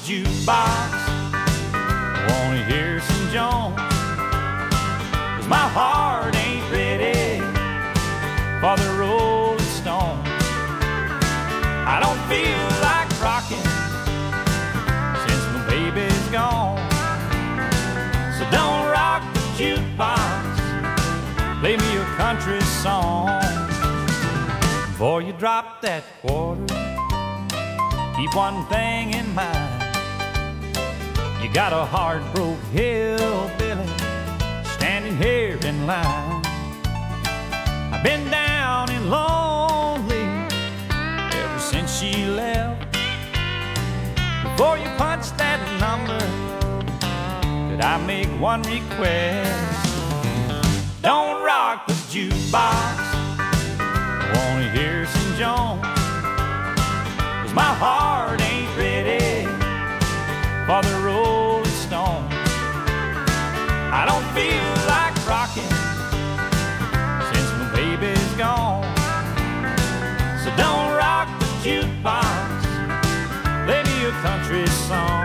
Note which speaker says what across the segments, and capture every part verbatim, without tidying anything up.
Speaker 1: jukebox. I wanna hear some Jones, 'cause my heart ain't ready for the Rolling Stones. I don't feel like rocking since my baby's gone. So don't rock the jukebox, play me a country song. Before you drop that quarter, keep one thing in mind. You got a heart-broke hillbilly standing here in line. I've been down and lonely ever since she left. Before you punch that number, could I make one request? Don't rock the jukebox, I wanna hear some Jones, 'cause my heart ain't ready for the Rolling Stones. I don't feel like rocking since my baby's gone. So don't rock the jukebox, play me a country song.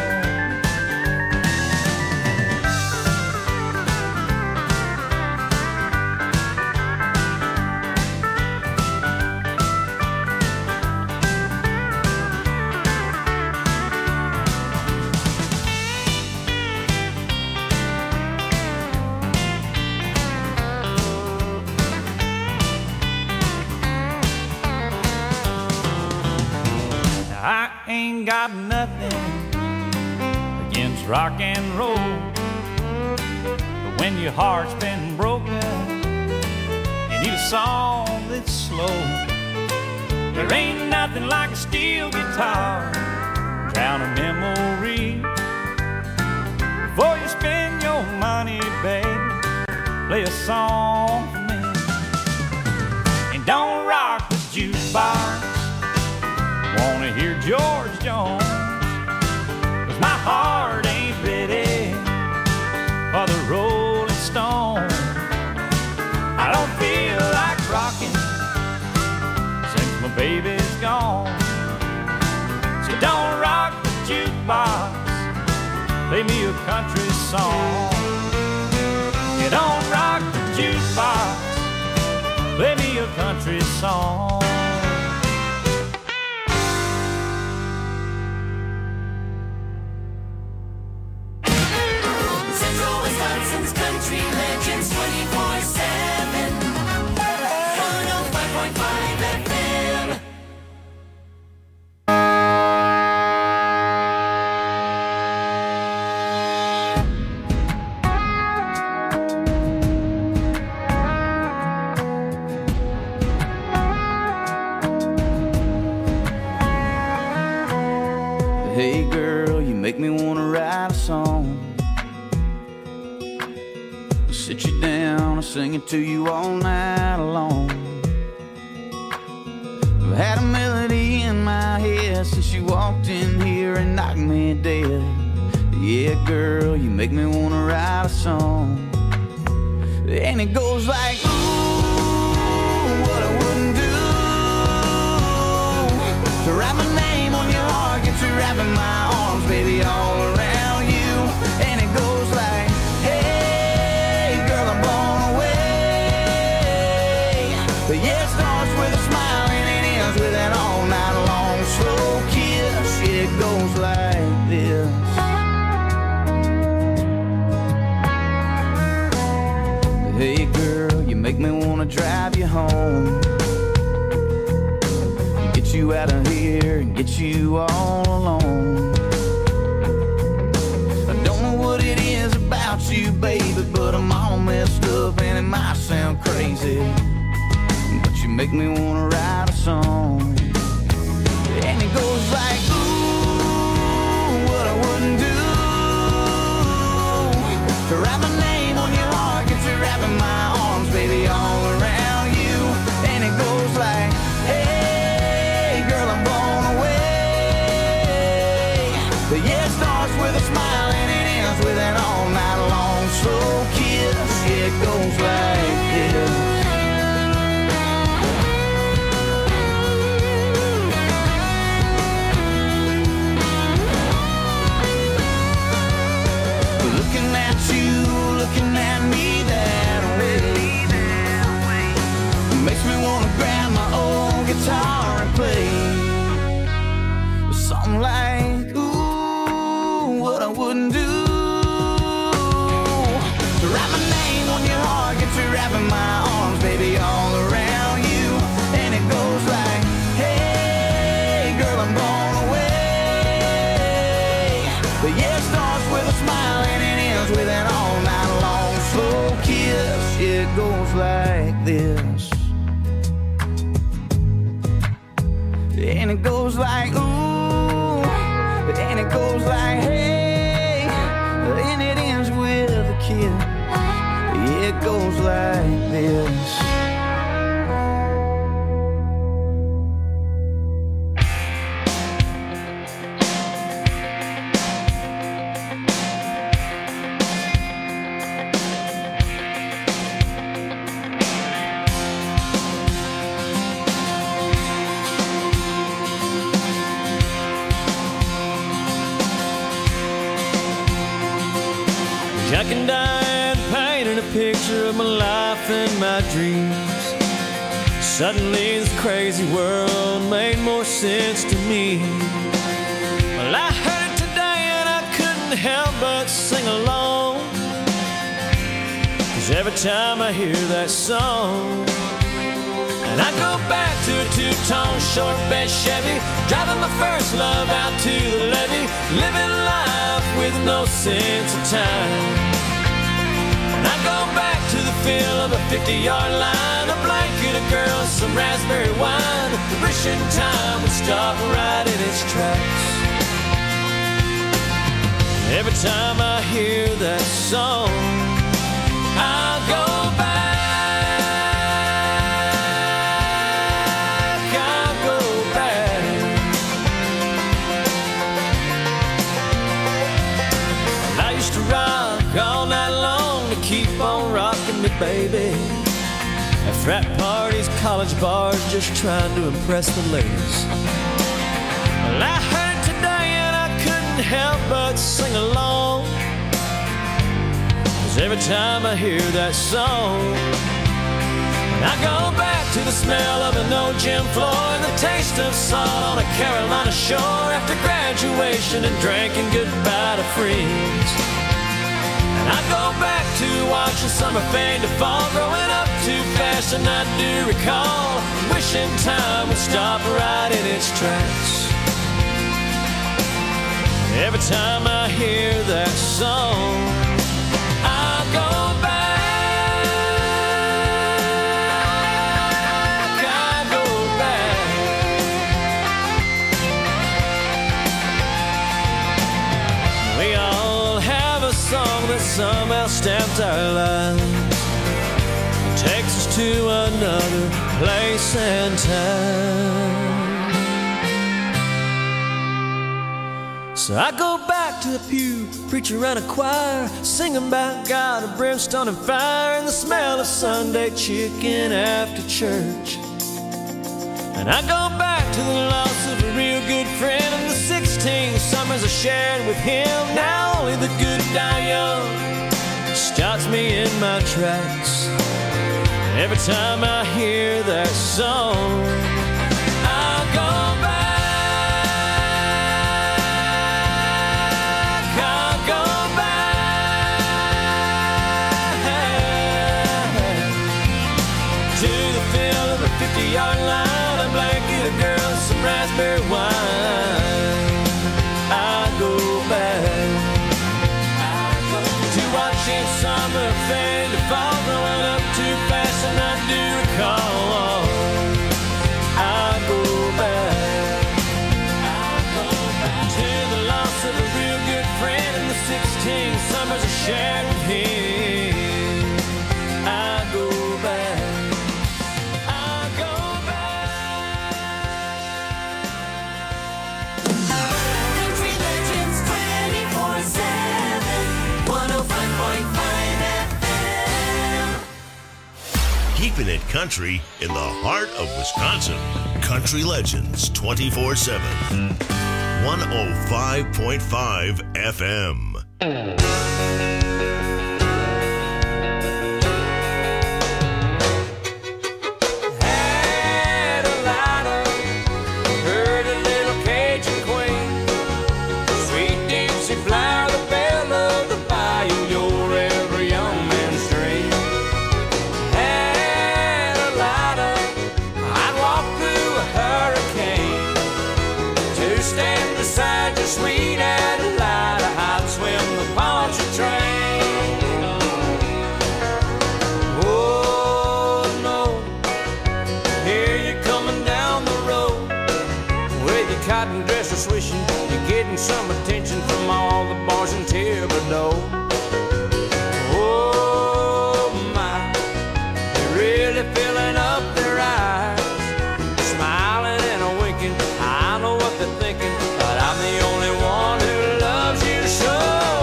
Speaker 1: I ain't got nothing against rock and roll, but when your heart's been broken, you need a song that's slow. There ain't nothing like a steel guitar, drown a memory. Before you spend your money, baby, play a song for me. And don't rock the jukebox, wanna hear George Jones, 'cause my heart ain't ready for the Rolling Stones. I don't feel like rocking since my baby's gone. So don't rock the jukebox, play me a country song. You don't rock the jukebox, play me a country song.
Speaker 2: Country legends twenty-four seven, one oh five point five F M.
Speaker 3: Hey girl, you make me wanna write a song. Sit you down and sing it to you all night long. I've had a melody in my head since you walked in here and knocked me dead. Yeah, girl, you make me wanna write a song. And it goes like, ooh, what I wouldn't do to write my name on your heart, get you wrapping my arms, baby, all around you. And it goes like, but yeah, it starts with a smile and it ends with an all night long slow kiss. It goes like this. Hey girl, you make me wanna drive you home, get you out of here and get you all alone. I don't know what it is about you, baby, but I'm all messed up and it might sound crazy, you make me wanna write a song. And it goes like, ooh, what I wouldn't do to write my name on your heart, get you wrapping my arms, baby, all around you. And it goes like, hey, girl, I'm blown away. But yeah, it starts with a smile and it ends with an all night long slow kiss. It goes like this. Makes me wanna grab my old guitar and play something like, ooh, what I wouldn't do. To write my name on your heart, get you wrapping my arms, baby, all around you. And it goes like, hey, girl, I'm blown away. But yeah, it starts with a smile and it ends with an all night long slow kiss. It goes like this. And it goes like, ooh, and it goes like, hey, and it ends with a kiss. It goes like this.
Speaker 4: Jack and Diane painted a picture of my life and my dreams. Suddenly this crazy world made more sense to me. Well, I heard it today and I couldn't help but sing along, 'cause every time I hear that song, and I go back to a two-tone short bed Chevy, driving my first love out to the levee, living life with no sense of time. And I go back to the feel of a fifty-yard line, a blanket, a girl, some raspberry wine, wishing time would stop right in its tracks. Every time I hear that song, I'll go back. All night long to keep on rocking me, baby. At frat parties, college bars, just trying to impress the ladies. Well, I heard it today and I couldn't help but sing along, 'cause every time I hear that song, I go back to the smell of an old gym floor and the taste of salt on a Carolina shore after graduation and drinking goodbye to friends. I go back to watching summer fade to fall, growing up too fast and I do recall, wishing time would stop right in its tracks. Every time I hear that song, I go back, I go back. We all have a song that somehow stamps our lives, it takes us to another place and time. So I go back to the pew, preacher and a choir, singing about God and brimstone and fire, and the smell of Sunday chicken after church. And I go back to the loss of a real good friend and the sixteen summers I shared with him. Now only the good die young stops me in my tracks. Every time I hear that song, I go back, I go back to the feel of a fifty-yard line, a blanket, a girl, some raspberry wine. I go back to watching summer fade to fall, growing up too fast and I do recall. I go back, I go back to the loss of a real good friend and the sixteen summers I shared with him. I go back, I go back.
Speaker 2: Country Legends twenty-four seven, one oh five point five F M.
Speaker 5: Keeping it country in the heart of Wisconsin. Country Legends twenty-four seven. one oh five point five F M.
Speaker 6: riding, dressed or swishing, you're getting some attention from all the boys in Thibodeau. Oh my, they're really filling up their eyes, smiling and a winking. I know what they're thinking, but I'm the only one who loves you so.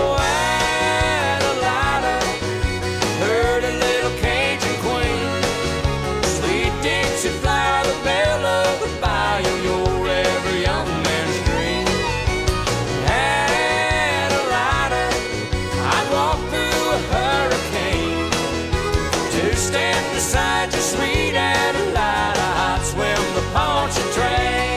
Speaker 6: Adelina, heard a little Cajun queen, sweet Dixie flower, the belle of the bayou, you're every young man's dream. Adelina, I'd walk through a hurricane to stand beside you, sweet Adelina. I'd swim the Pontchartrain.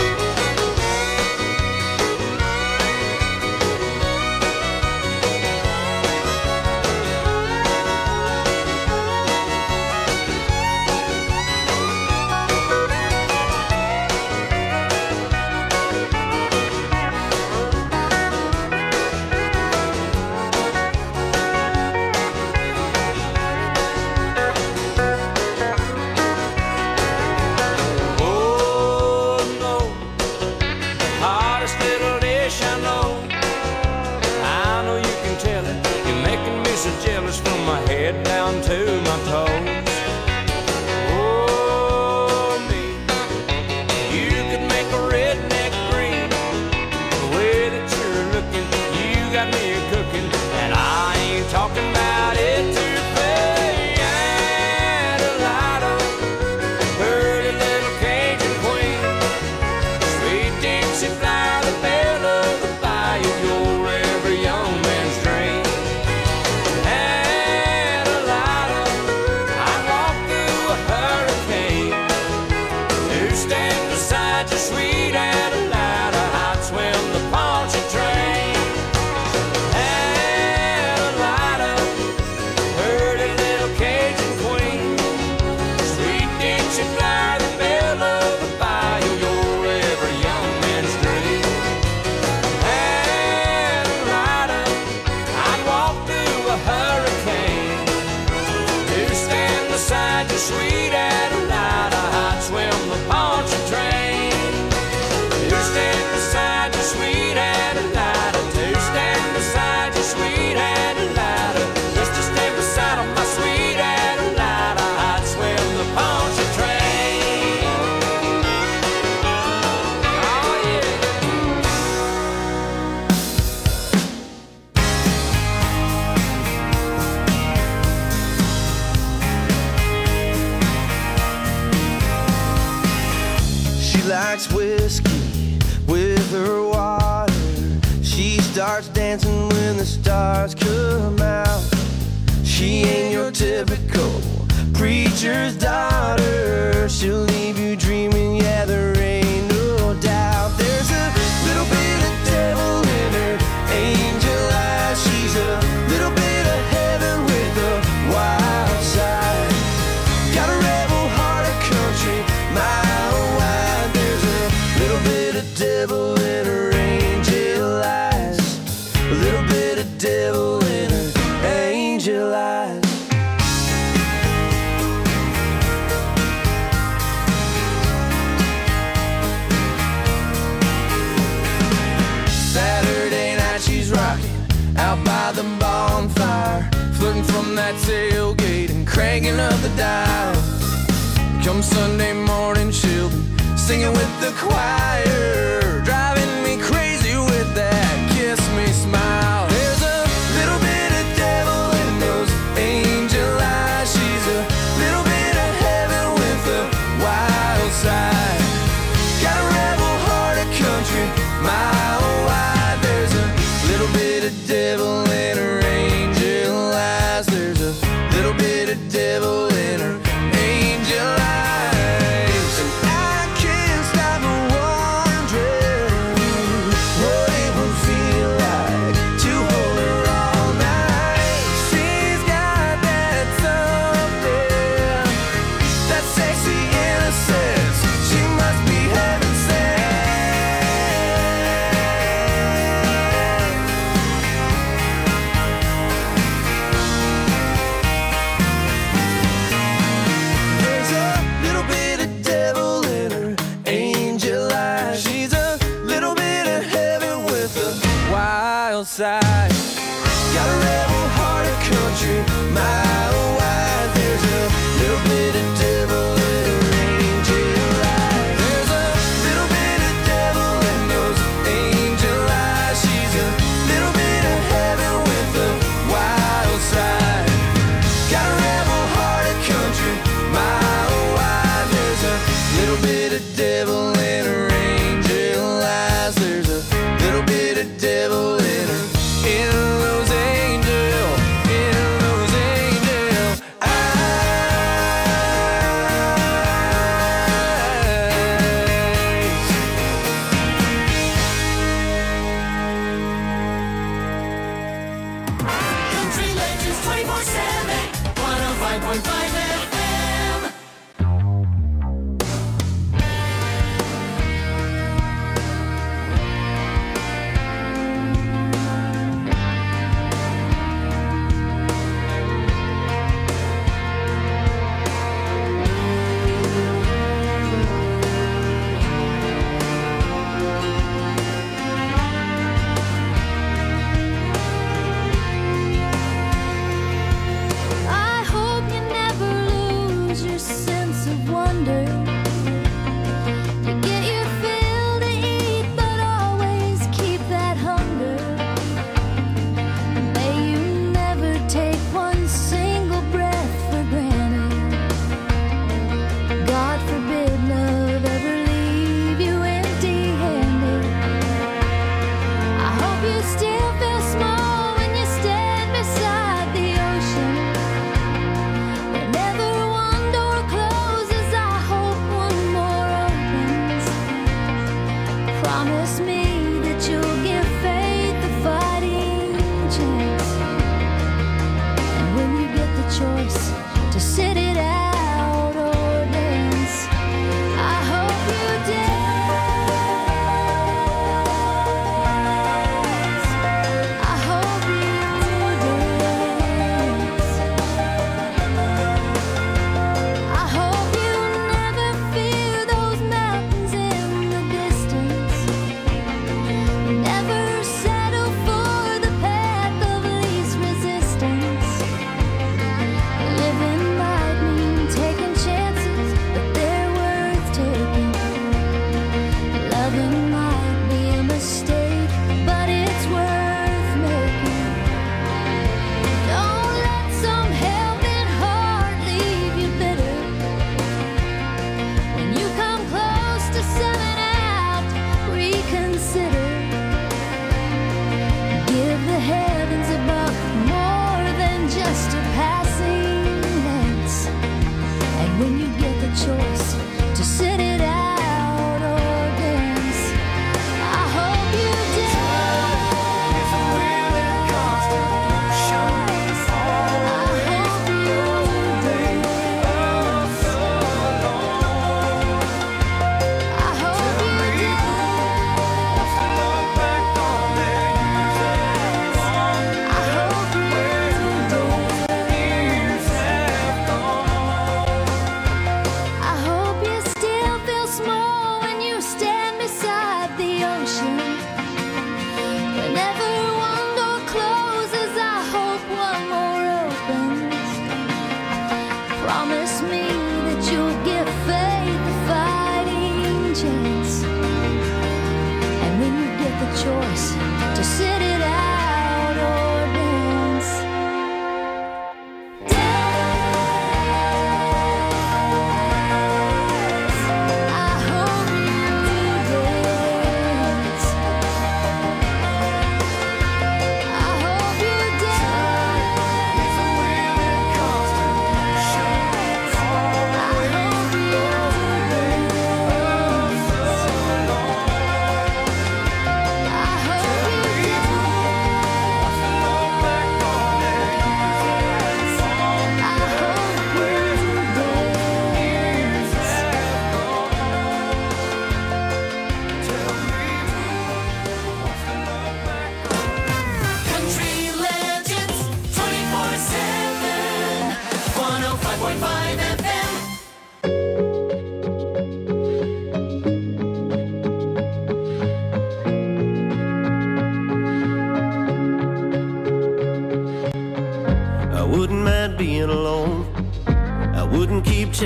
Speaker 6: Oh no, the hottest little dish I know. I know you can tell it. You're making me so jealous from my head down to my toes. Oh me, you could make a redneck green. The way that you're looking, you got me a cooking, and I ain't talking about it too fast. Adelina, heard a little Cajun queen, sweet Dixie flower, the belle of the bayou, you're every young man's dream. Adelina, I'd walk through a hurricane to stand beside you, sweet Adelina. I'd swim the Pontchartrain. Adelina, heard a little Cajun queen, sweet Dixie flower, the belle of the bayou, you're every young man's dream. Adelina, I'd walk through a hurricane to stand beside you, sweet Adelina. I'd swim the Pontchartrain. To stand beside you, sweet Adelina. To stand beside you, sweet Adelina. Just to stand beside my sweet Adelina. I'd swim the Pontchartrain. Oh yeah.
Speaker 7: She likes whiskey with her water. She starts dancing when the stars come out. She ain't your typical preacher's daughter. She'll leave you dreaming, yeah, there ain't no doubt. There's a little bit of devil in her angel eyes. She's a little bit of heaven with a wild side. Got a rebel heart, a country mile wide. There's a little bit of devil in her angel eyes. A little bit of devil in her angel eyes. Saturday night she's rocking out by the bonfire, flirting from that tailgate and cranking up the dial. Come Sunday morning she'll be singing with the choir, driving me crazy with that kiss me smile. There's a little bit of devil in those angel eyes. She's a little bit of heaven with a wild side. Got a rebel heart, a country mile wide. There's a little bit of devil in her angel eyes. There's a little bit of devil in her angel eyes. And I can't stop her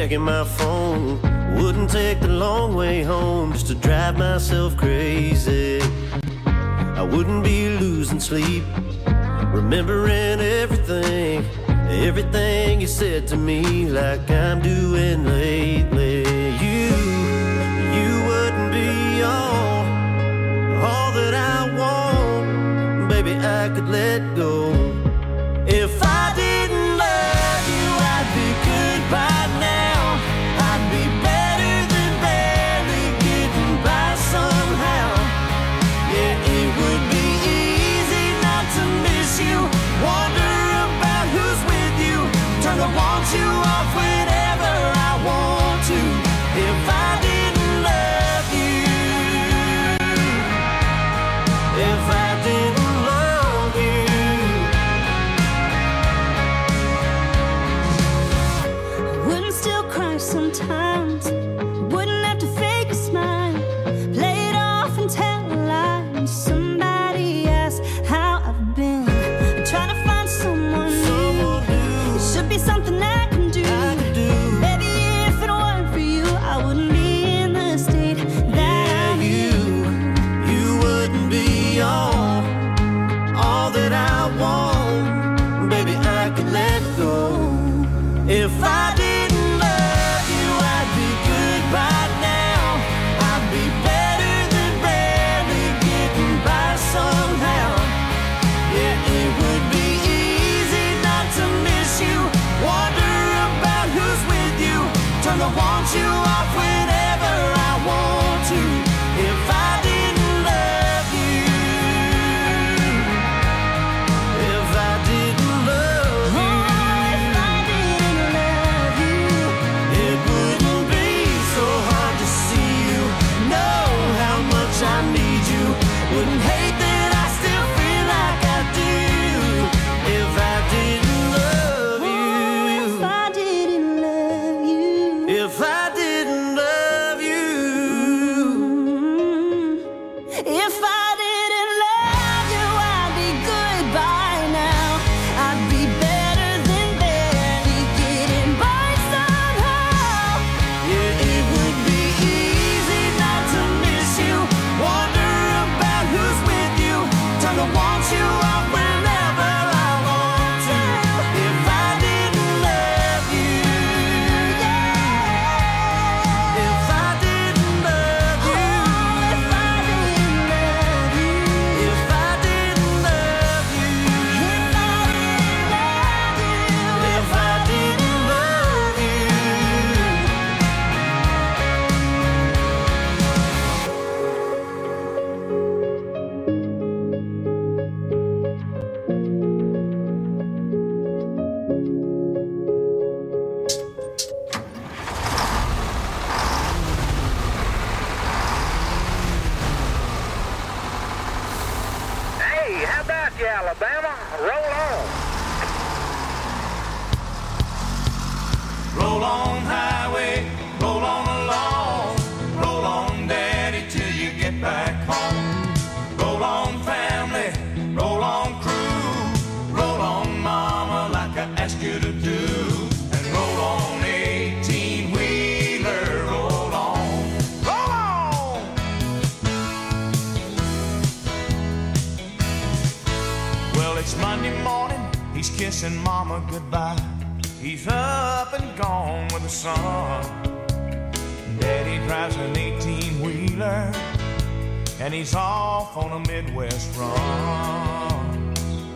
Speaker 4: checking my phone. Wouldn't take the long way home just to drive myself crazy. I wouldn't be losing sleep, remembering everything, everything you said to me, like I'm doing lately. You, you wouldn't be all, all that I want. Baby, I could let go. If I didn't love you, I'd be good by now. I'd be better than barely getting by somehow. Yeah, it would be easy not to miss you, wonder about who's with you, turn the want you off whenever I want to. If I didn't love you, if I didn't love you.
Speaker 8: Wouldn't still cry sometimes, wouldn't have to fake a smile, play it off and tell a lie when somebody asks how I've been. I'm trying to find someone new. It should be something I can do. Baby, if it weren't for you, I wouldn't be in the state that I'm
Speaker 4: You, you wouldn't be all, all that I want. Baby, I could let go. If I didn't love you, I'd be good by now. I'd be better than barely getting by somehow. Yeah, it would be easy not to miss you, wonder about who's with you, turn the want you off whenever I want to. If I didn't love you, if I didn't love you,
Speaker 8: if I didn't love you.
Speaker 4: it wouldn't be so hard to see you, know how much I need you, wouldn't hate that I still feel like I do. If I didn't love
Speaker 8: If
Speaker 4: you,
Speaker 8: I didn't love you.
Speaker 4: if I didn't love you.
Speaker 8: If I didn't love you, I'd be good by now. I'd be better than barely getting by somehow.
Speaker 4: Yeah, it would be easy not to miss you, wonder about who's with you, turn to want you off whenever I want to. If I didn't love you, if I didn't love you,
Speaker 8: If I didn't love you,
Speaker 4: if I didn't love you,
Speaker 8: if I didn't love you.
Speaker 4: if
Speaker 9: Hey, how about you, Alabama? Roll on.
Speaker 1: Roll on, highway, roll on along. Roll on, daddy, till you get back home. Roll on, family, roll on, crew. Roll on, mama, like I asked you to do. And roll on, eighteen-wheeler, roll on. Roll on! Well, it's Monday morning, he's kissing mama goodbye. He's up and gone with the sun. Daddy drives an eighteen-wheeler, and he's off on a Midwest run.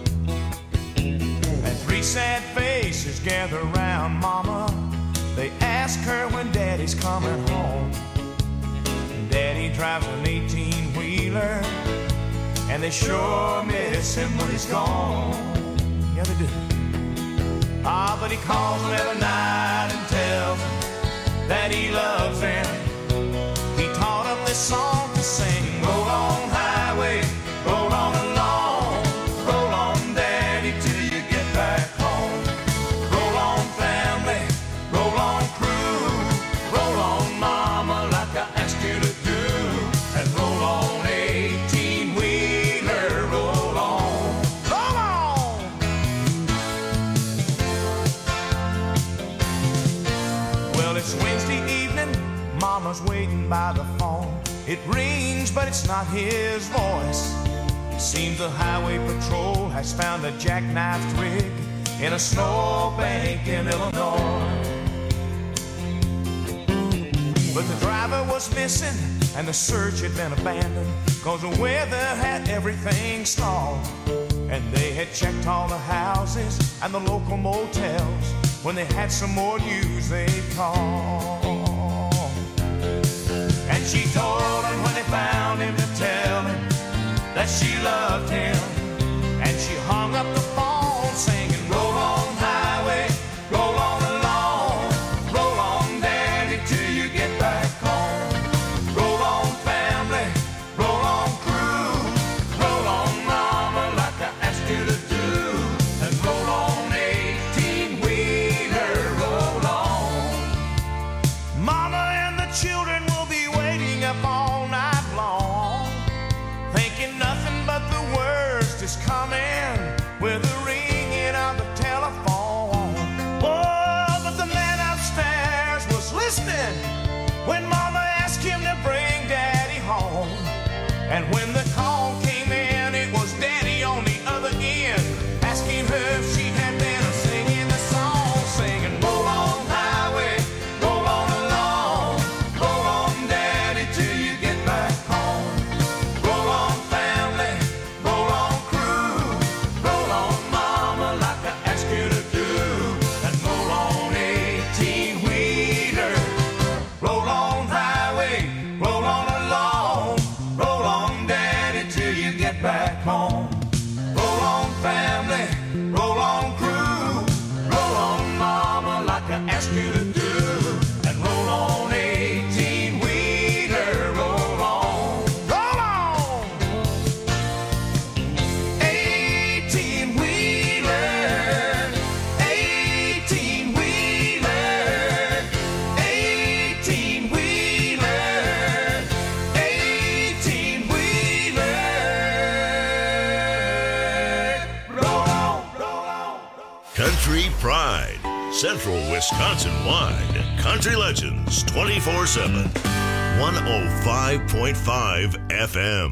Speaker 1: And three sad faces gather around mama. They ask her when daddy's coming home. And daddy drives an eighteen-wheeler, and they sure miss him when he's gone. Yeah, they do. Ah, but he calls them every night and tells them that he loves them. He taught them this song to sing. Roll on, highway, roll on along. Roll on, daddy, till you get back home. Roll on, family, roll on, crew. Roll on, mama, like I asked you to do. And roll on, eighteen-wheeler, roll on. Roll on! Well, it's
Speaker 10: Mama's waiting by the phone. It rings, but it's not his voice. It seems the highway patrol has found a jackknifed rig in a snowbank in Illinois. But the driver was missing and the search had been abandoned, 'cause the weather had everything stalled. And they had checked all the houses and the local motels. When they had some more news, they'd call. And she told him when they found him to tell him that she loved him. And she hung up the phone singing, roll on highway, roll on along, roll on daddy till you get back home. Roll on family, roll on crew, roll on mama like I asked you to do. And roll on eighteen-wheeler, roll on. Mama and the children will be waiting up all night long, thinking nothing but the worst is coming with the ringing of the telephone. Oh, but the man upstairs was listening when Mama asked him to bring Daddy home. And when the call came in, it was Daddy on the other end, asking her if she had been singing the song, singing, roll on highway, roll on along, roll on Daddy till you get back home. Roll on family, roll on crew, roll on mama like I asked you to do. And roll on eighteen-wheeler, roll on highway, roll on along, roll on daddy till you get back home. Roll on family, roll on crew, roll on mama like I asked you to do. And roll on eighteen-wheeler, roll on, roll on. Eighteen-wheeler, eighteen-wheeler, eighteen-wheeler, eighteen-wheeler. Roll on, roll on.
Speaker 5: Country Pride, Central Wisconsin-wide. Country Legends twenty-four seven. one oh five point five F M.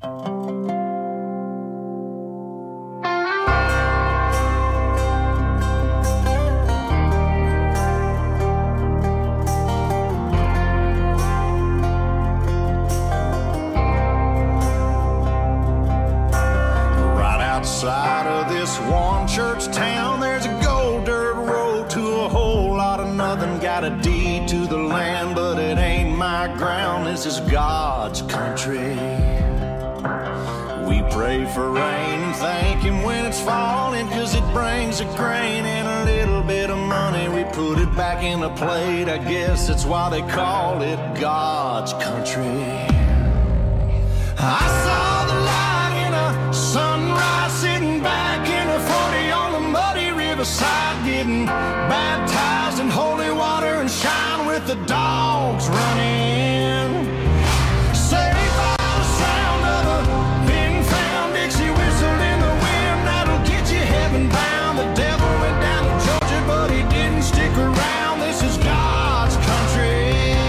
Speaker 3: Right outside of this one church town, there's a gold dirt road to a whole lot of nothing. Got a deed to the land, but it ain't my ground. This is God's country. We pray for rain and thank Him when it's falling, 'cause it brings a grain and a little bit of money. We put it back in the plate, I guess that's why they call it God's country. I saw the light in a sunrise, sitting back in a forty on the muddy riverside, getting baptized in holy water and shine with the dogs running. Saved by the sound of a pin-found Dixie whistle in the wind, that'll get you heaven bound. The devil went down to Georgia, but he didn't stick around. This is God's country.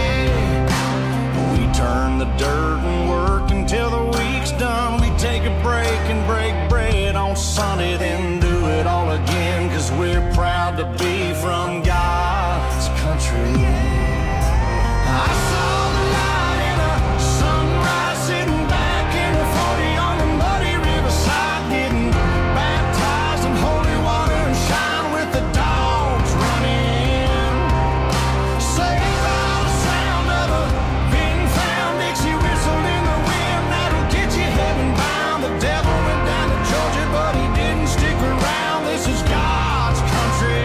Speaker 3: We turn the dirt and work until the week's done. We take a break and break bread on Sunday, then do it all again, 'cause we're proud to be from God's country. I saw the light in a sunrise, sitting back in a forty on the muddy riverside, getting baptized in holy water and shine with the dogs running. Saved by the sound of a pin-found Dixie whistle in the wind, that'll get you heaven bound. The devil went down to Georgia, but he didn't stick around. This is God's country.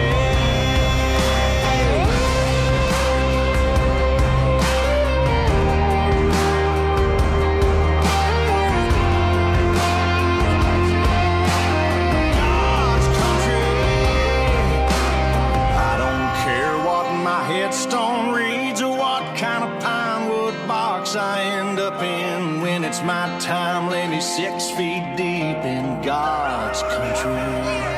Speaker 3: God's country. I don't care what my headstone reads or what kind of pine wood box I end up in. When it's my time, lay me six feet deep in God's country.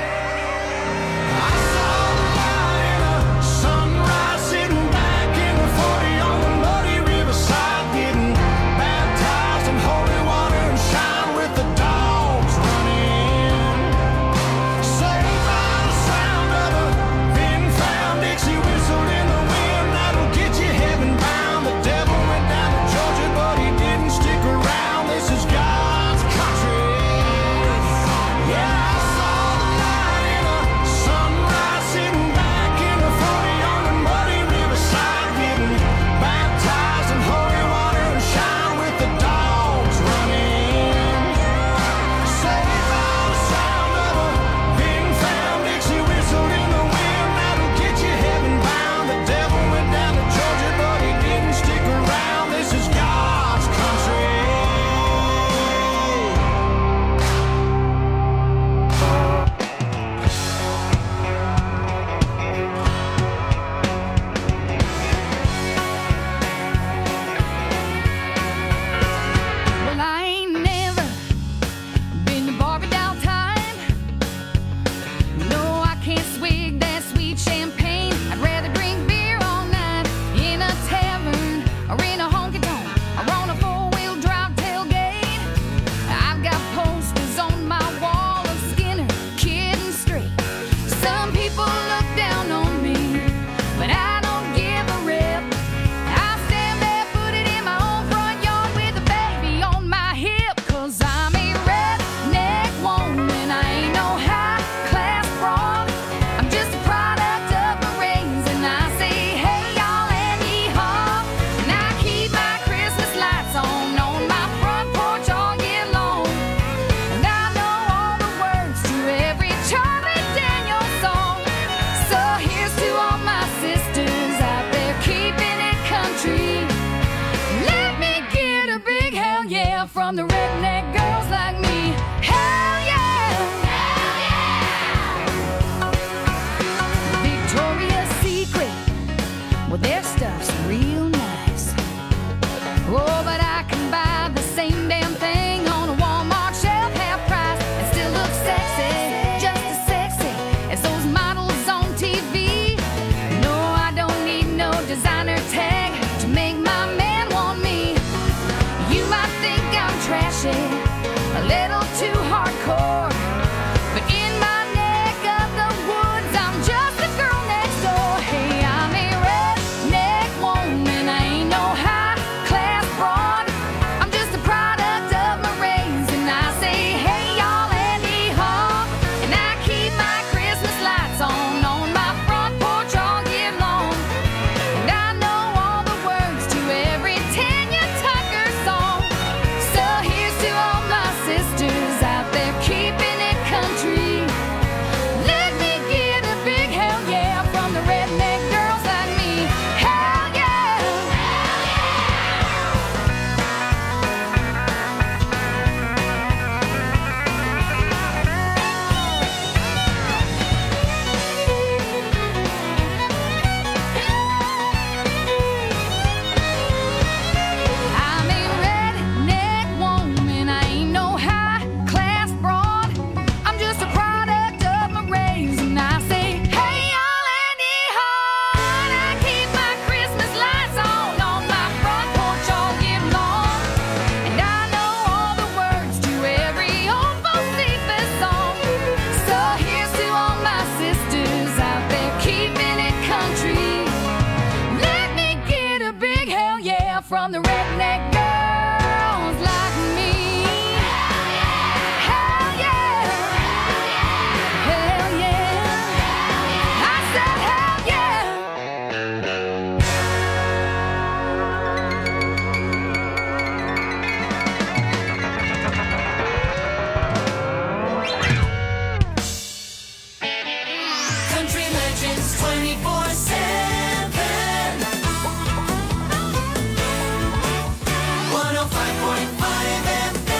Speaker 3: I saw the light in a sunrise, sitting back in the forty on the muddy river.
Speaker 11: from the redneck girls like me. Hell yeah! Hell yeah! Victoria's Secret, well, their stuff's real nice. Oh, but I can buy the same damn thing on a Walmart shelf, half price, and still look sexy, just as sexy as those models on T V. No, I don't need no designer tag to make my man want me. You might think I'm trashy, a little too hardcore, but in my neck of the woods, I'm just the girl next door. Hey, I'm a redneck woman, I ain't no high-class broad. I'm just a product of my race, and I say, hey, y'all, and hee-haw. And I keep my Christmas lights on on my front porch all year long. And I know all the words to every Tanya Tucker song. So here's to all my sisters out there keeping it country. Let me get a big hell yeah from the redneck girls like me. Hell yeah! I'm a redneck woman, I ain't no high-class broad. I'm just a product of my race, and I say, hey, y'all, and hee-haw. And I keep my Christmas lights on on my front porch all year long. And I know all the words to every old Josephus song. So here's to all my sisters out there keeping it country. Let me get a big hell yeah from the redneck girls like me. Hell yeah! Hell yeah! I said hell yeah!
Speaker 2: Country Legends twenty-four seven. one oh five point five F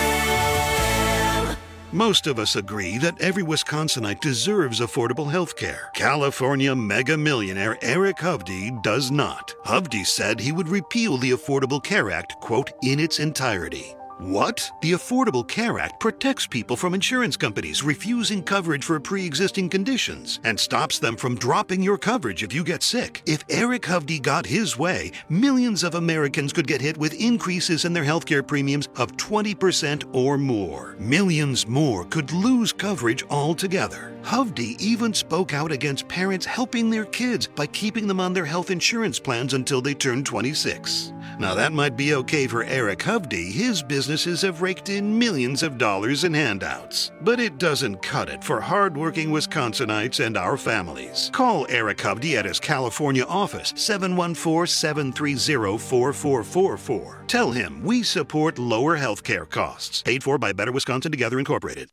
Speaker 2: M.
Speaker 12: Most of us agree that every Wisconsinite deserves affordable health care. California mega millionaire Eric Hovde does not. Hovde said he would repeal the Affordable Care Act, quote, in its entirety. What? The Affordable Care Act protects people from insurance companies refusing coverage for pre-existing conditions and stops them from dropping your coverage if you get sick. If Eric Hovde got his way, millions of Americans could get hit with increases in their healthcare premiums of twenty percent or more. Millions more could lose coverage altogether. Hovde even spoke out against parents helping their kids by keeping them on their health insurance plans until they turn twenty-six. Now that might be okay for Eric Hovde. His businesses have raked in millions of dollars in handouts. But it doesn't cut it for hardworking Wisconsinites and our families. Call Eric Hovde at his California office, seven one four, seven three zero, four four four four. Tell him we support lower health care costs. Paid for by Better Wisconsin Together Incorporated.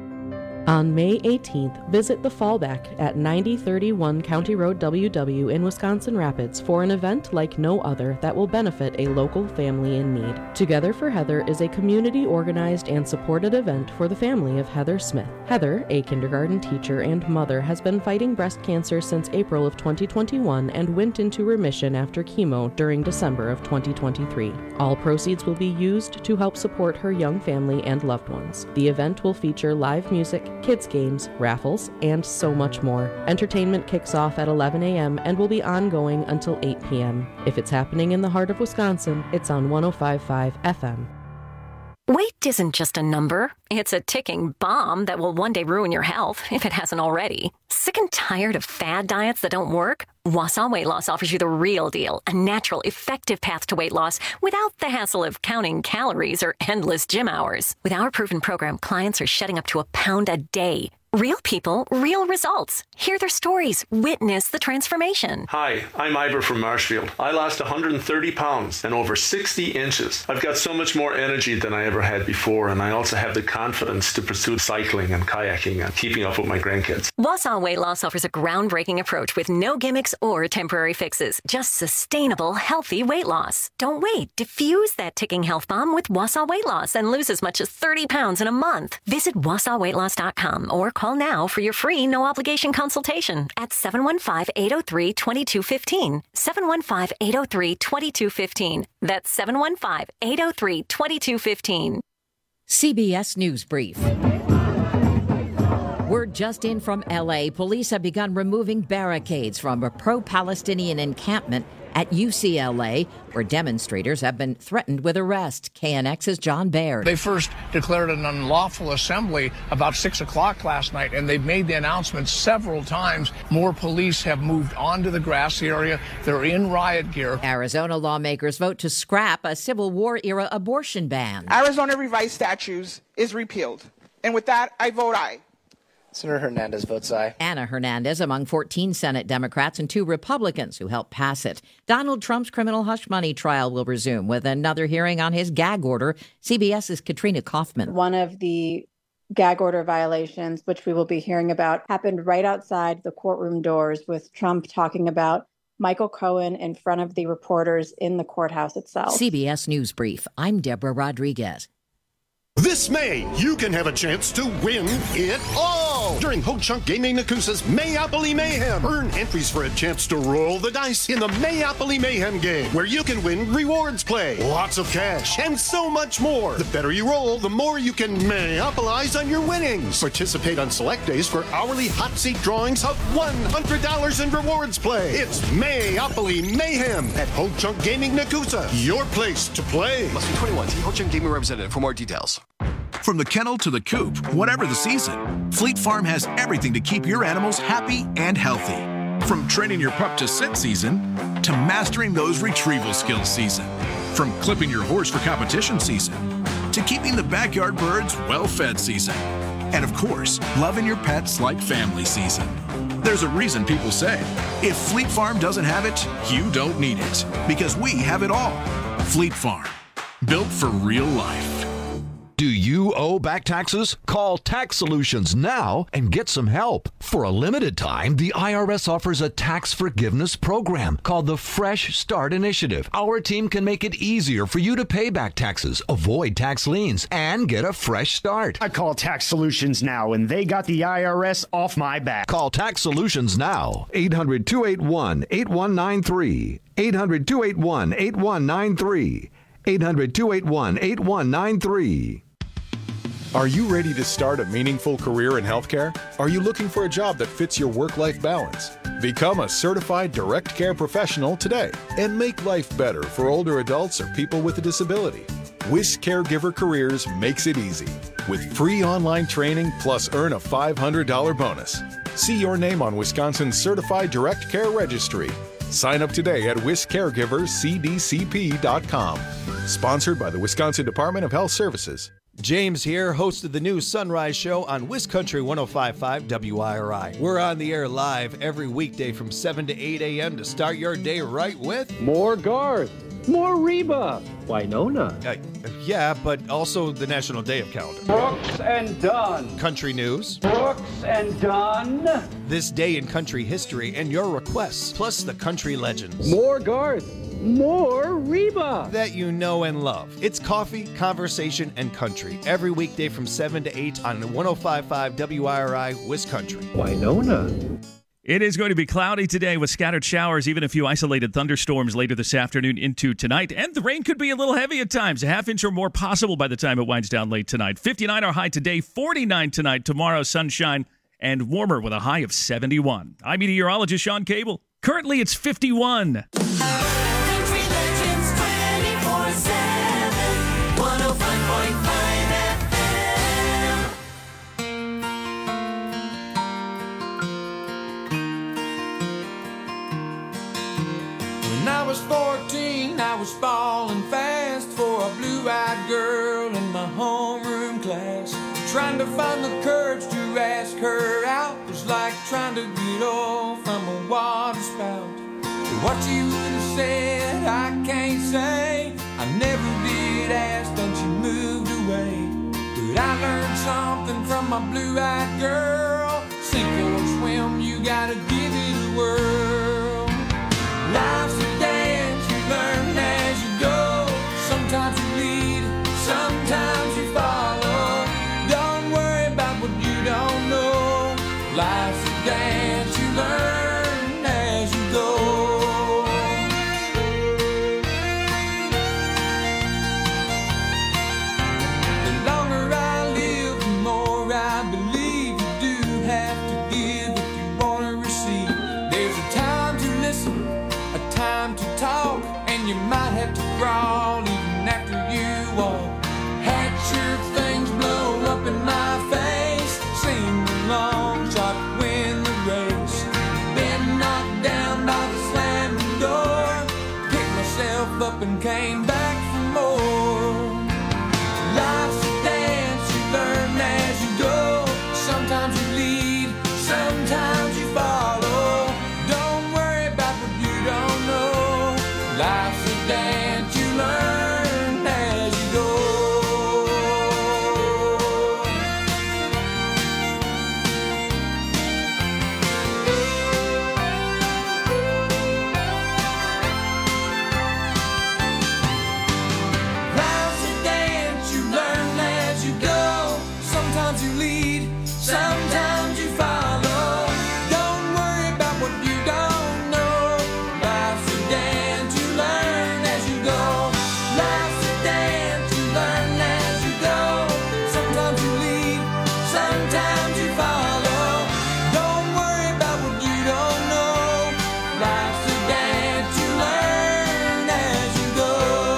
Speaker 13: On May eighteenth, visit the Fallback at ninety thirty-one County Road W W in Wisconsin Rapids for an event like no other that will benefit a local family in need. Together for Heather is a community-organized and supported event for the family of Heather Smith. Heather, a kindergarten teacher and mother, has been fighting breast cancer since April of twenty twenty-one and went into remission after chemo during December of twenty twenty-three. All proceeds will be used to help support her young family and loved ones. The event will feature live music, kids games, raffles, and so much more. Entertainment kicks off at eleven a.m. and will be ongoing until eight p.m. If it's happening in the heart of Wisconsin, it's on one oh five point five F M.
Speaker 14: Weight isn't just a number. It's a ticking bomb that will one day ruin your health, if it hasn't already. Sick and tired of fad diets that don't work? Wausau Weight Loss offers you the real deal, a natural, effective path to weight loss without the hassle of counting calories or endless gym hours. With our proven program, clients are shedding up to a pound a day. Real people, real results. Hear their stories. Witness the transformation.
Speaker 15: Hi, I'm Ivor from Marshfield. I lost one hundred thirty pounds and over sixty inches. I've got so much more energy than I ever had before, and I also have the confidence to pursue cycling and kayaking and keeping up with my grandkids.
Speaker 14: Wausau Weight Loss offers a groundbreaking approach with no gimmicks or temporary fixes. Just sustainable, healthy weight loss. Don't wait. Diffuse that ticking health bomb with Wausau Weight Loss and lose as much as thirty pounds in a month. Visit wausau weight loss dot com or call now for your free no-obligation consultation at seven one five, eight oh three, two two one five. seven one five, eight oh three, two two one five. That's seven one five, eight oh three, two two one five.
Speaker 16: C B S News Brief. Word just in from L A. Police have begun removing barricades from a pro-Palestinian encampment at U C L A, where demonstrators have been threatened with arrest. K N X's John Baird.
Speaker 17: They first declared an unlawful assembly about six o'clock last night, and they've made the announcement several times. More police have moved onto the grassy area. They're in riot gear.
Speaker 16: Arizona lawmakers vote to scrap a Civil War-era abortion ban.
Speaker 18: Arizona revised statutes is repealed. And with that, I vote aye.
Speaker 19: Senator Hernandez votes aye.
Speaker 16: Anna Hernandez among fourteen Senate Democrats and two Republicans who helped pass it. Donald Trump's criminal hush money trial will resume with another hearing on his gag order. CBS's Katrina Kaufman.
Speaker 20: One of the gag order violations, which we will be hearing about, happened right outside the courtroom doors with Trump talking about Michael Cohen in front of the reporters in the courthouse itself.
Speaker 16: C B S News Brief. I'm Deborah Rodriguez.
Speaker 21: This May, you can have a chance to win it all during Ho Chunk Gaming Nakusa's Mayopoly Mayhem. Earn entries for a chance to roll the dice in the Mayopoly Mayhem game, where you can win rewards play, lots of cash, and so much more. The better you roll, the more you can Mayopolize on your winnings. Participate on select days for hourly hot seat drawings of one hundred dollars in rewards play. It's Mayopoly Mayhem at Ho Chunk Gaming Nakusa, your place to play.
Speaker 22: Must be twenty-one. See Ho Chunk Gaming representative for more details.
Speaker 23: From the kennel to the coop, whatever the season, Fleet Farm has everything to keep your animals happy and healthy. From training your pup to sit season, to mastering those retrieval skills season. From clipping your horse for competition season, to keeping the backyard birds well-fed season. And of course, loving your pets like family season. There's a reason people say, if Fleet Farm doesn't have it, you don't need it. Because we have it all. Fleet Farm, built for real life.
Speaker 24: Do you owe back taxes? Call Tax Solutions now and get some help. For a limited time, the I R S offers a tax forgiveness program called the Fresh Start Initiative. Our team can make it easier for you to pay back taxes, avoid tax liens, and get a fresh start.
Speaker 25: I call Tax Solutions now, and they got the I R S off my back.
Speaker 24: Call Tax Solutions now. eight hundred, two eight one, eight one nine three. eight hundred, two eight one, eight one nine three. eight hundred, two eight one, eight one nine three.
Speaker 26: Are you ready to start a meaningful career in healthcare? Are you looking for a job that fits your work-life balance? Become a certified direct care professional today and make life better for older adults or people with a disability. WIS Caregiver Careers makes it easy with free online training plus earn a five hundred dollars bonus. See your name on Wisconsin's Certified Direct Care Registry. Sign up today at wis caregivers c d c p dot com. Sponsored by the Wisconsin Department of Health Services.
Speaker 27: James here, host of the new Sunrise Show on WisCountry one oh five point five W I R I. We're on the air live every weekday from seven to eight a.m. to start your day right with
Speaker 28: more Garth, more Reba, Winona.
Speaker 27: Uh, yeah, but also the National Day of Calendar.
Speaker 28: Brooks and Dunn.
Speaker 27: Country news.
Speaker 28: Brooks and Dunn.
Speaker 27: This day in country history and your requests, plus the country legends.
Speaker 28: More Garth. More Reba
Speaker 27: that you know and love. It's coffee, conversation, and country every weekday from seven to eight on one oh five point five W I R I WisCountry.
Speaker 28: Winona.
Speaker 29: It is going to be cloudy today with scattered showers, even a few isolated thunderstorms later this afternoon into tonight. And the rain could be a little heavy at times, a half inch or more possible by the time it winds down late tonight. fifty-nine our high today, forty-nine tonight. Tomorrow, sunshine and warmer with a high of seventy-one. I'm meteorologist Sean Cable. Currently, it's fifty-one.
Speaker 6: When I was fourteen, I was falling fast for a blue-eyed girl in my homeroom class. Trying to find the courage to ask her out was like trying to get off from a water spout. But what you would have said, I can't say. I never did ask, then she moved away. But I learned something from my blue-eyed girl. Sink or swim, you gotta give it a whirl. Life's a dance, you learn as you go. Sometimes you lead, sometimes you follow. Don't worry about what you don't know. Life's a dance, you learn as you go. The longer I live, the more I believe you do have to give if you want to receive. There's a time to listen, a time to talk, and you might have to crawl even after you walk. Had your things blow up in my face, sing the long shot, win the race. Been knocked down by the slamming door, picked myself up and came back for more. Life's a dance, you learn as you go. Sometimes you lead, sometimes you follow. Don't worry about what you don't know. Life's a dance, you learn as you go. Life's a dance, you learn as you go. Sometimes you lead, sometimes you follow. Don't worry about what you don't know. Life's a dance, you learn as you go. Life's a dance, you learn as you go. Sometimes you lead, sometimes you follow. Don't worry about what you don't know. Life's a dance, you learn as you go.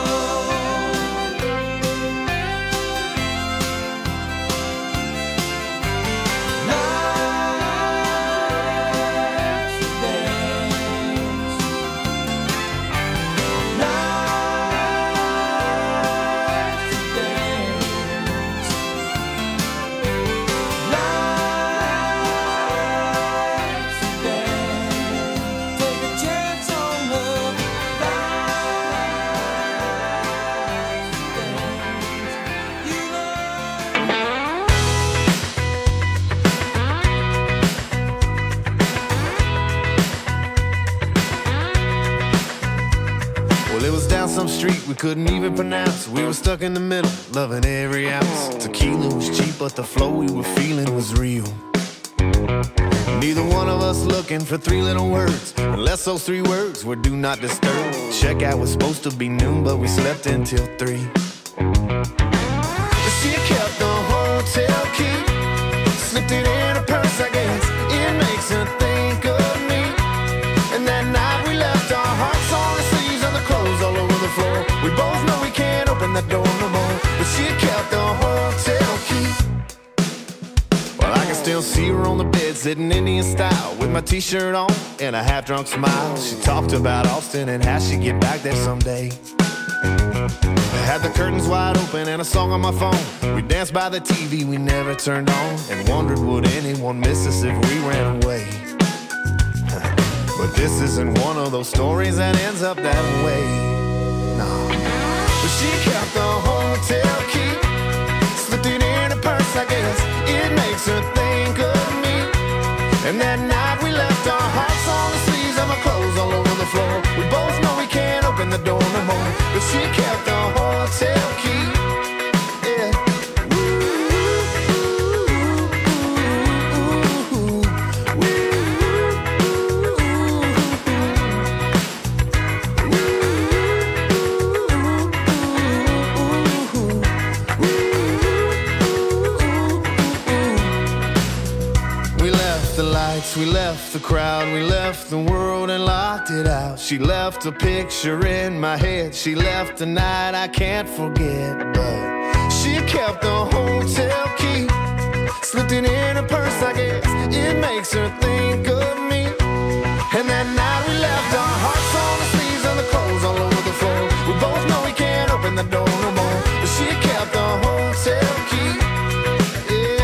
Speaker 1: Well, it was down some street we couldn't even pronounce. We were stuck in the middle, loving every ounce. Tequila was cheap, but the flow we were feeling was real. Neither one of us looking for three little words, unless those three words were do not disturb. Checkout was supposed to be noon, but we slept until three. She kept the hotel key, slipped it in her purse, I guess. It makes her think of me. And that night we left our hearts on the sleeves and the clothes all over the floor. We both know we can't open that door no more, but she kept the hotel key. Well, I can still see her on the bed, sitting Indian style, with my t-shirt on and a half-drunk smile. She talked about Austin and how she'd get back there someday. I had the curtains wide open and a song on my phone. We danced by the T V we never turned on, and wondered would anyone miss us if we ran away. But this isn't one of those stories that ends up that way. No. But she kept the hotel key, slipped it in her purse, I guess. It makes her think of me. And that night we left our hearts on the sleeves and my clothes all over the floor. We both know we can't open the door no more, but she kept the hotel key. Yeah. We left the crowd, we left the world and locked it out. She left a picture in my head, she left a night I can't forget. But she kept the hotel key, slipped it in her purse, I guess. It makes her think of me. And that night we left our hearts on the sleeves and the clothes all over the floor. We both know we can't open the door no more, but she kept the hotel key. Yeah.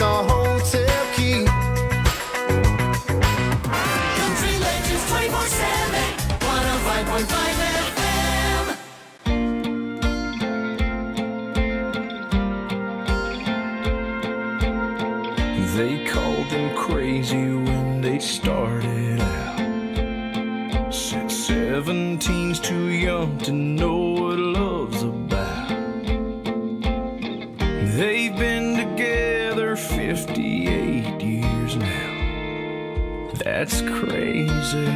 Speaker 1: the hotel key.
Speaker 6: Country Legends twenty-four seven, one oh five point five F M.
Speaker 2: They called them crazy when they started out. Said seventeen's too young to know what love's about. They've been together fifty-eight years now. That's crazy.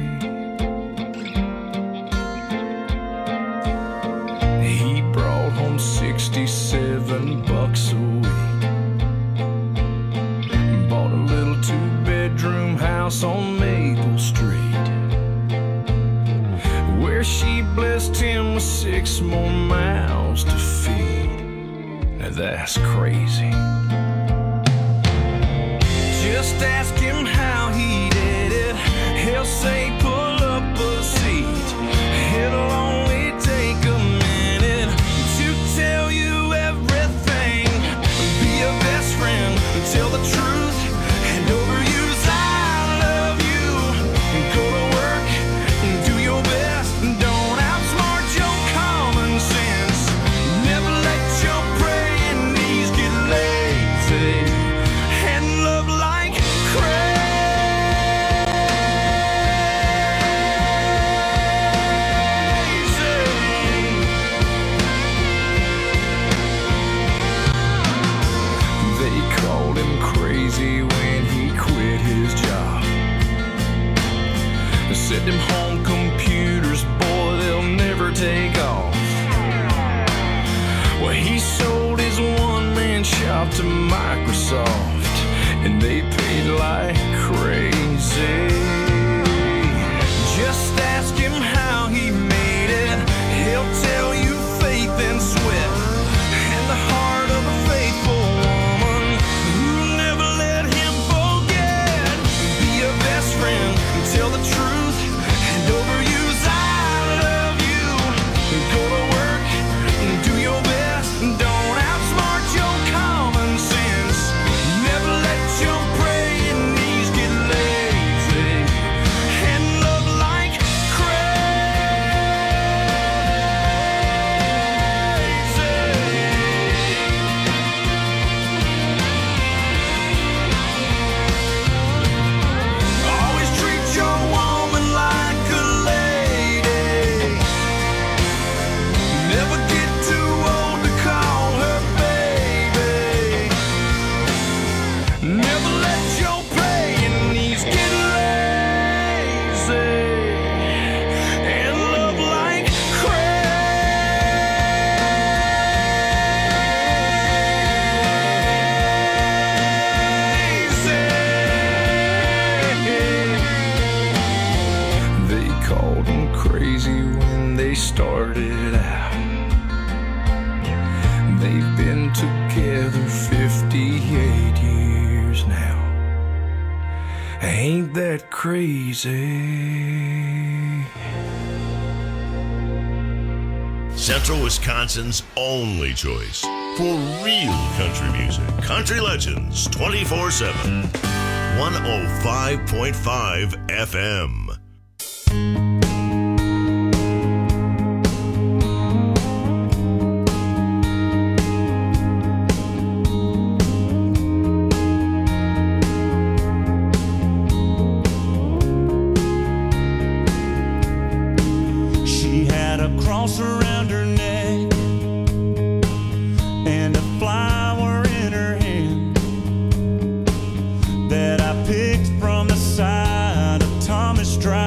Speaker 2: He brought home sixty-seven bucks a week. Bought a little two-bedroom house on Maple Street, where she blessed him with six more mouths to feed. Now that's crazy. Just ask him how he did it. He'll say pull up a seat. It'll only take a minute to tell you everything. Be a best friend, tell the truth, and overuse I love you. Go to work, do your best, don't outsmart your common sense. Never let your praying knees get lazy, and love like crazy when he quit his job. They said them home computers, boy, they'll never take off. Well, he sold his one-man shop to Microsoft, and they paid like crazy. Just ask him how he made it. He'll tell you faith and sweat, and the heart of a faithful woman who never let him forget. Be a best friend, tell the truth, and overuse I love you. Go to work, do your best, don't outsmart your common sense. Never let your praying knees get lazy, and love like always treat your woman like a lady. Never get too old to call her baby. Never let your praying knees get lazy, and love like They called him crazy when they started out. They've been together fifty-eight years now. Ain't that crazy?
Speaker 3: Central Wisconsin's only choice for real country music. Country Legends twenty-four seven. one oh five point five F M.
Speaker 4: She had a cross around her neck and a flower in her hand that I picked from the side of Thomas Drive.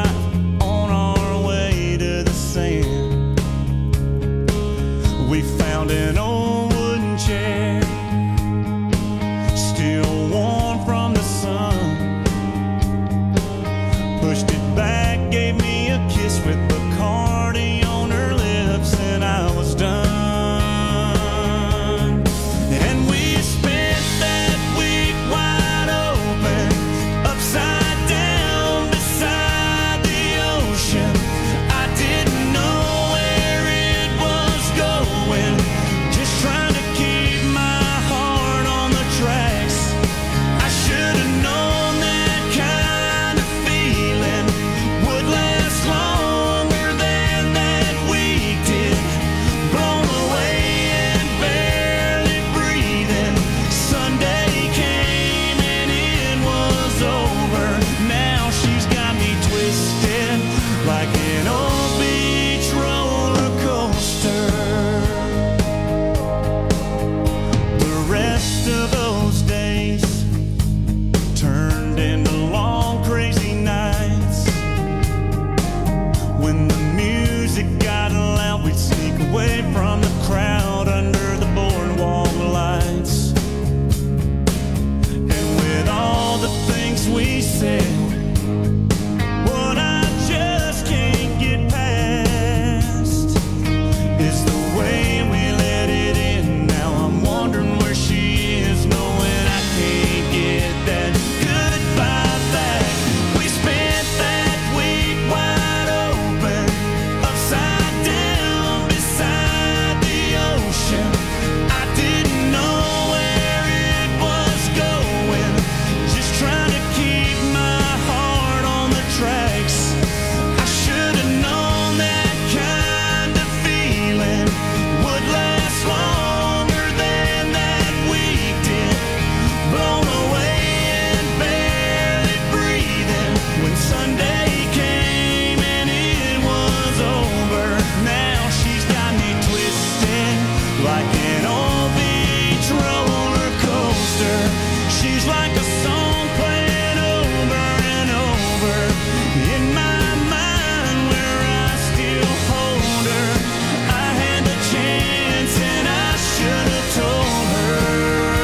Speaker 4: She's like a song playing over and over in my mind where I still hold her. I had the chance and I should have told her.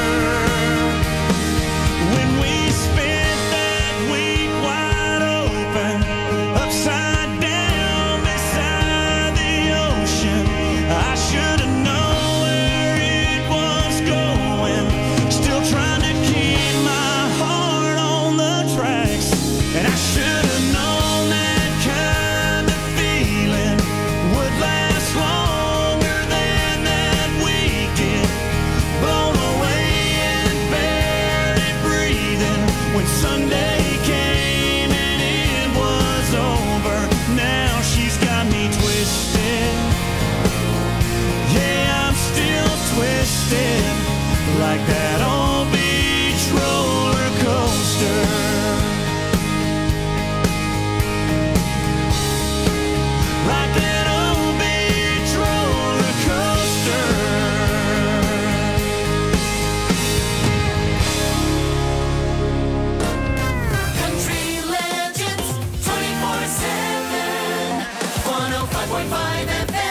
Speaker 4: When we spent that week wide open, upside down beside the ocean, I should have known where it was going. Still trying to keep my heart on the tracks, and I should have known that kind of feeling would last longer than that weekend. Blown away and barely breathing when Sunday came and it was over. Now she's got me twisted. Yeah, I'm still twisted like that old beach roller coaster. Like that old beach roller coaster.
Speaker 1: Country Legends twenty-four seven, one oh five point five F M.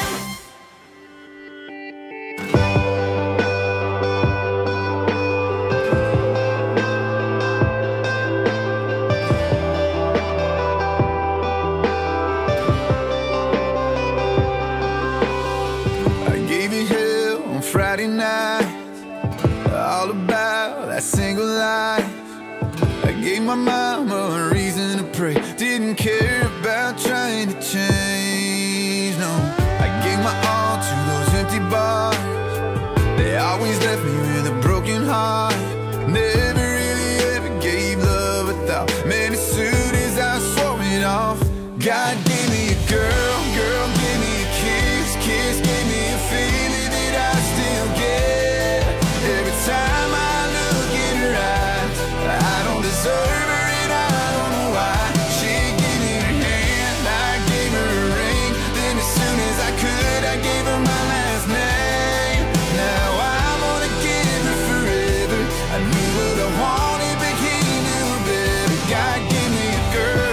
Speaker 5: I gave you hell on Friday night, all about that single life. I gave my mama a reason to pray, didn't care about trying to change, no. I gave my all to those empty bars, they always left me with a broken heart. Never really ever gave love a thought, man, as soon as I swore it off. God gave me a girl, girl gave me a kiss, kiss gave me a feeling that I still get. Every time I look in her eyes, I don't deserve her and I don't know why. She gave me her hand, I gave her a ring, then as soon as I could I gave her my last name. Now I'm gonna give her forever. I knew what I wanted but he knew better. God gave me a girl.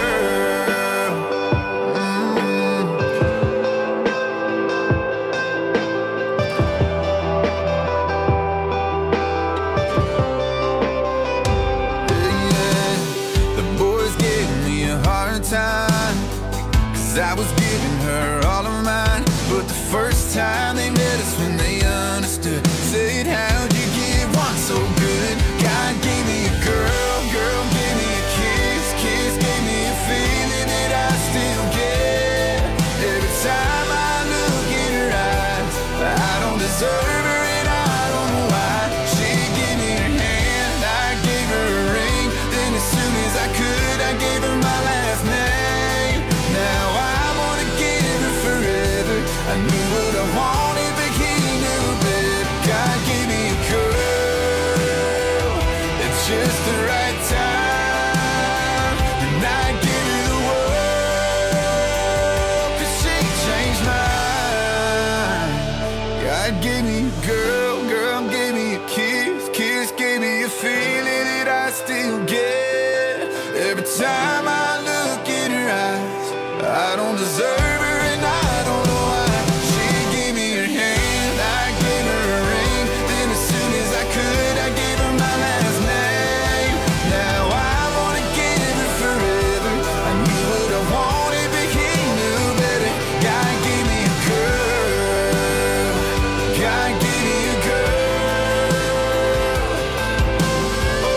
Speaker 5: Time, cause I was giving her all of mine, but the first time they met us when they understood, said how'd you give one so good? God gave me a girl, girl gave me a kiss, kiss gave me a feeling that I still get. Every time I look in her eyes, I don't deserve her and I don't know why. She gave me her hand, I gave her a ring, then as soon as I could I gave her my last name. Now I wanna give her forever. I knew what I wanted, but he knew better. God gave me a girl at just the right time, and I give her the world, cause she changed mine. God gave me a girl, girl gave me a kiss, kiss gave me a feeling that I still get. Every time I look in her eyes, I don't deserve her and I don't know why. She gave me her hand, I gave her a ring, then as soon as I could I gave her my last name. Now I wanna give her forever. I knew what I wanted but he knew better. God gave me a girl, God gave me a girl. Oh,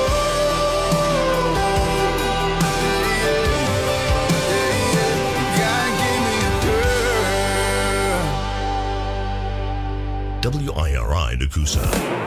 Speaker 3: W I R I Nakusa.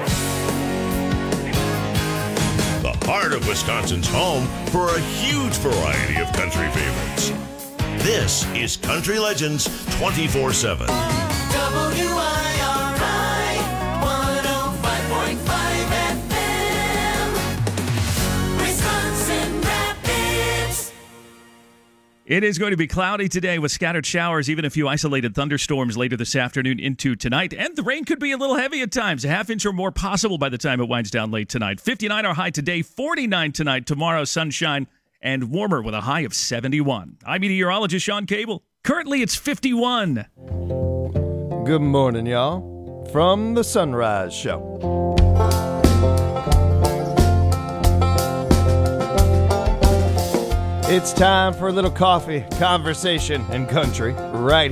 Speaker 3: The heart of Wisconsin's home for a huge variety of country favorites. This is Country Legends twenty-four seven.
Speaker 1: W I R I one oh five point five F M, Wisconsin Rapids.
Speaker 29: It is going to be cloudy today with scattered showers, even a few isolated thunderstorms later this afternoon into tonight. And the rain could be a little heavy at times, a half inch or more possible by the time it winds down late tonight. fifty-nine our high today, forty-nine tonight. Tomorrow, sunshine and warmer with a high of seventy-one. I'm meteorologist Sean Cable. Currently, it's fifty-one.
Speaker 27: Good morning, y'all. From the Sunrise Show. It's time for a little coffee, conversation, and country right